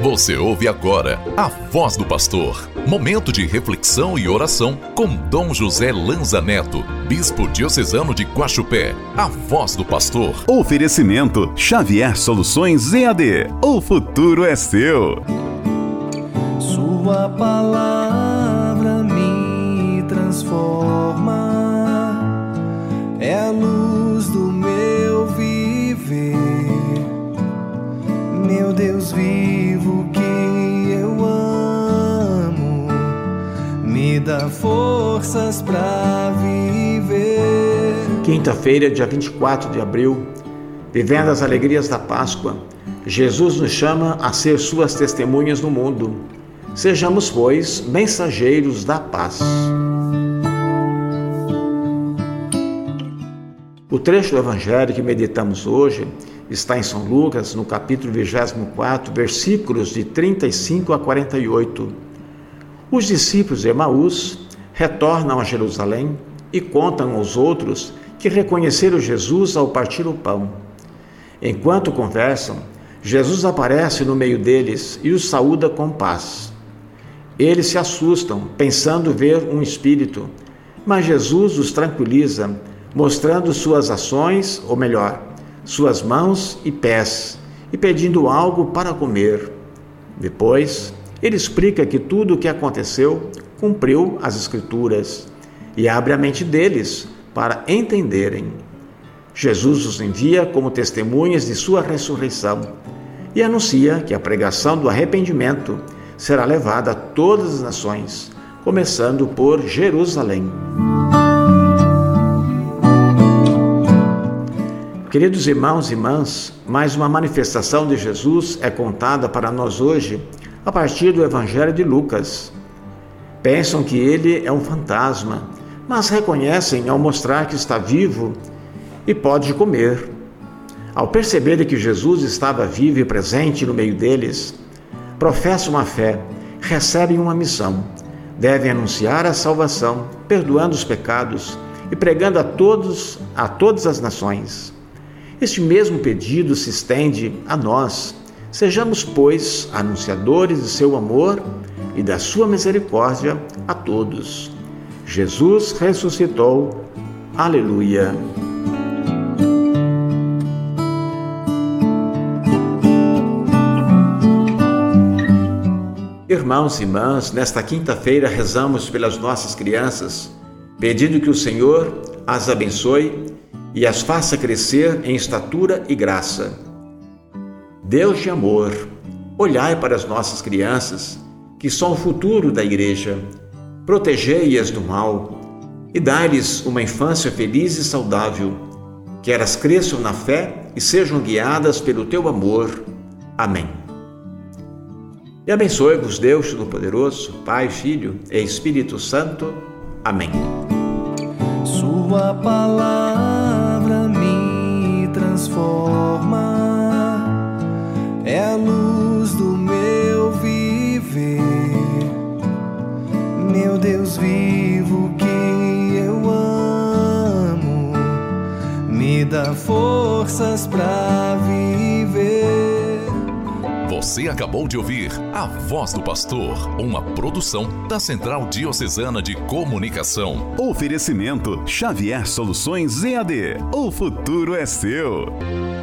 Você ouve agora a Voz do Pastor. Momento de reflexão e oração com Dom José Lanza Neto, Bispo Diocesano de Guaxupé. A Voz do Pastor. Oferecimento Xavier Soluções EAD. O futuro é seu. Sua palavra me transforma, é a luz do meu viver. Meu Deus vivo que eu amo, me dá forças pra viver. Quinta-feira, dia 24 de abril, vivendo as alegrias da Páscoa, Jesus nos chama a ser suas testemunhas no mundo. Sejamos, pois, mensageiros da paz. O trecho do Evangelho que meditamos hoje está em São Lucas, no capítulo 24, versículos de 35 a 48. Os discípulos de Emaús retornam a Jerusalém e contam aos outros que reconheceram Jesus ao partir o pão. Enquanto conversam, Jesus aparece no meio deles e os saúda com paz. Eles se assustam, pensando ver um espírito, mas Jesus os tranquiliza, mostrando suas ações, ou melhor, suas mãos e pés, e pedindo algo para comer. Depois, ele explica que tudo o que aconteceu cumpriu as Escrituras e abre a mente deles para entenderem. Jesus os envia como testemunhas de sua ressurreição e anuncia que a pregação do arrependimento será levada a todas as nações, começando por Jerusalém. Queridos irmãos e irmãs, mais uma manifestação de Jesus é contada para nós hoje a partir do Evangelho de Lucas. Pensam que ele é um fantasma, mas reconhecem ao mostrar que está vivo e pode comer. Ao perceberem que Jesus estava vivo e presente no meio deles, professam a fé, recebem uma missão. Devem anunciar a salvação, perdoando os pecados e pregando a todas as nações. Este mesmo pedido se estende a nós. Sejamos, pois, anunciadores de seu amor e da sua misericórdia a todos. Jesus ressuscitou. Aleluia. Irmãos e irmãs, nesta quinta-feira rezamos pelas nossas crianças, pedindo que o Senhor as abençoe e as faça crescer em estatura e graça. Deus de amor, olhai para as nossas crianças, que são o futuro da Igreja, protegei-as do mal e dai-lhes uma infância feliz e saudável, que elas cresçam na fé e sejam guiadas pelo teu amor. Amém. E abençoe-vos Deus Todo-Poderoso, Pai, Filho e Espírito Santo. Amém. Sua palavra me transforma, é a luz do meu viver. Meu Deus vivo que eu amo, me dá forças pra viver. Você acabou de ouvir A Voz do Pastor, uma produção da Central Diocesana de Comunicação. Oferecimento Xavier Soluções EAD. O futuro é seu.